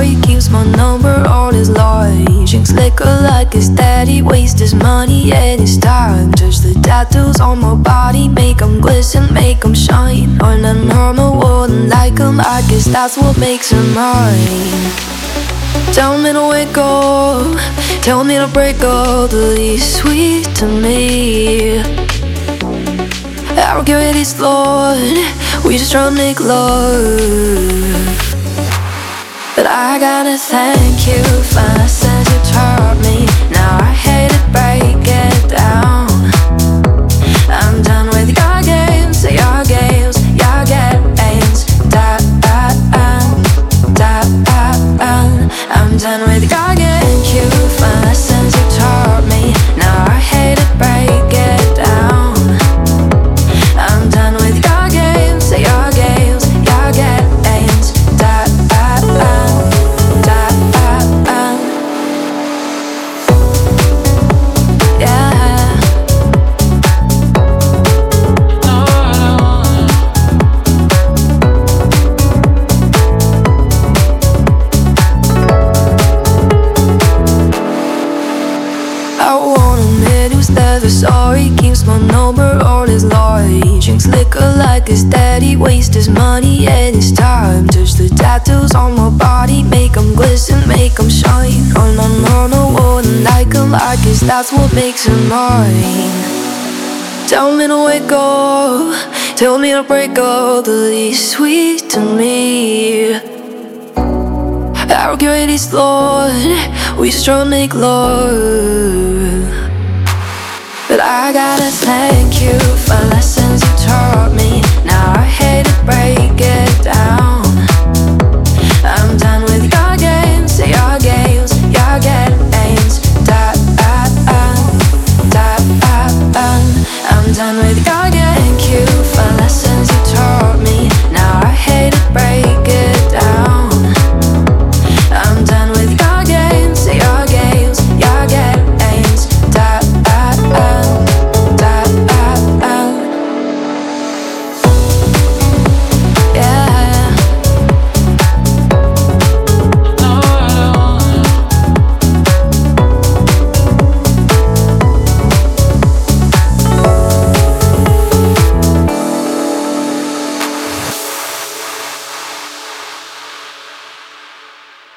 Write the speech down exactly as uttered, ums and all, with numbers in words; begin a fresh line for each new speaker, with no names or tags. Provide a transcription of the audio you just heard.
sorry, keeps my number all his life. Drinks liquor like his daddy, wastes his money and his time. Touch the tattoos on my body, make him glisten, make him shine. On a normal wouldn't like him, I guess that's what makes him mine. Tell me to wake up, tell me to break up, the least sweet to me. I don't care if it's Lord, we just try to make love. But I gotta thank you for the sense you taught me. Now I hate it, break it down. I'm done with your games, your games, your games. Da, da, da, da. I'm done with your games. Thank you for the sense you taught me. Now I hate it, break it down. I'm done with your games, your games, your games. Da, da, da, da. Yeah. I won't admit he was never sorry, keeps my number all his life. Drinks liquor like his daddy, wastes his money and his time. Touch the tattoos on my body, make him glisten, make him shine. On my normal wouldn't like him, I guess that's what makes him mine. Tell me to wake up, tell me to break up, the least sweet to me. I don't care if it's Lord, we just try to make love. But I gotta thank you for lessons you taught me.